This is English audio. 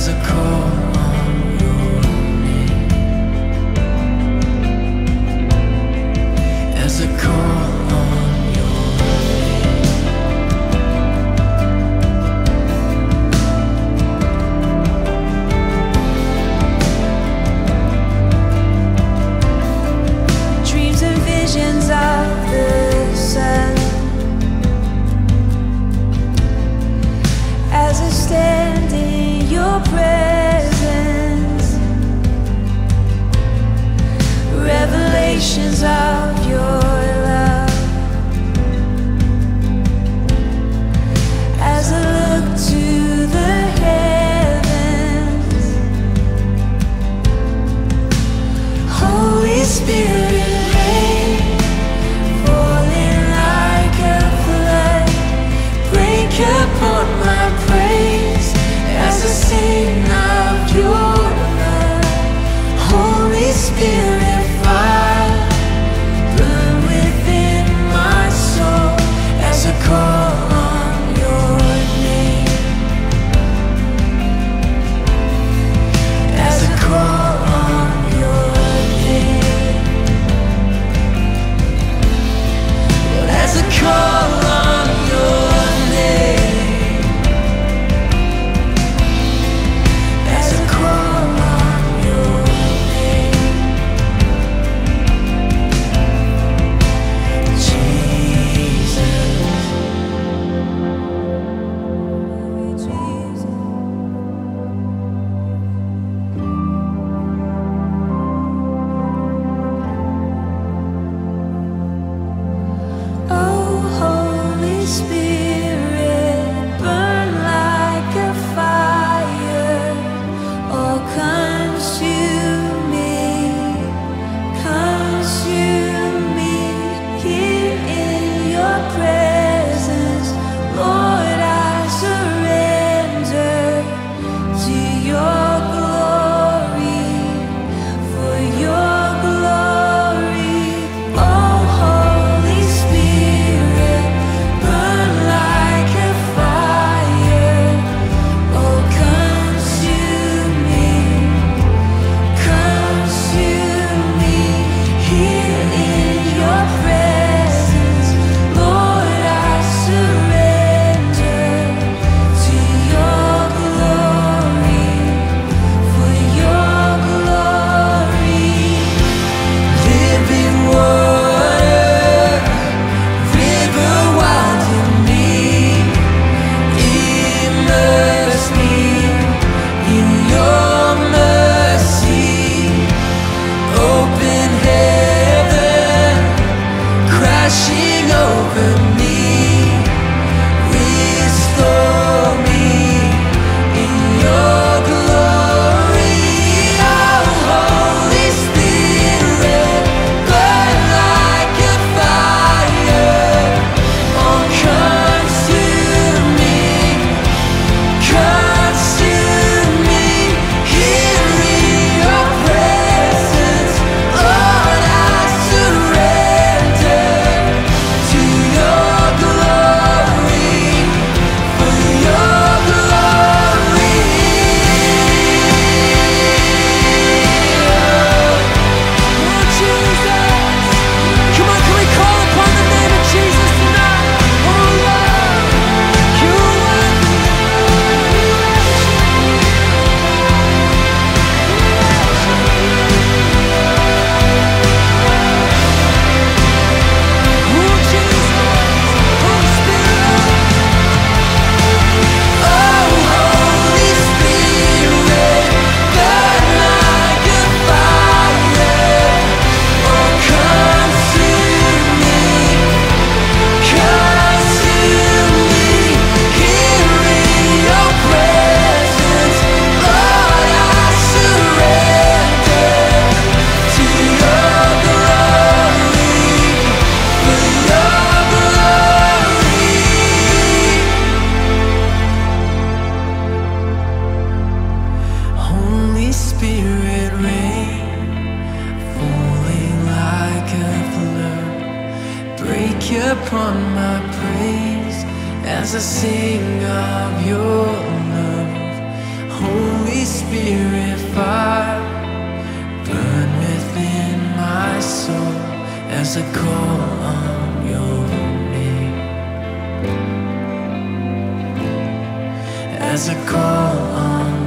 as I call on your name, as I call on your name. Dreams and visions of the sun, as I stand in your presence, revelations of your love, as I look to the heavens. Holy Spirit, rain, falling like a flood, break upon my praise as I sing of your love. Holy Spirit, fire, burn within my soul as I call on your name, as I call on your name, Lord, as I call on your name, as I call on your name, Jesus. Oh, Holy Spirit, burn like a fire, oh, consume me here in your presence. Lord, I surrender to your glory, for your glory. Oh, Holy Spirit, burn like a fire, oh, consume me here in your presence. Lord, I surrender to your glory, for your glory. Living water, river wild in me, immerse me in your mercy. Open heaven, crashing over me, restore me in your glory. Oh, Holy Spirit, burn like a fire, oh, consume me here in your presence. Lord, I surrender to your glory, for your glory. Oh, Jesus. Come on, can we call upon the name of Jesus tonight? Oh, Lord, you are Holy Spirit, rain, falling like a flood, break upon my praise as I sing of your love. Holy as I call on your name, as I call on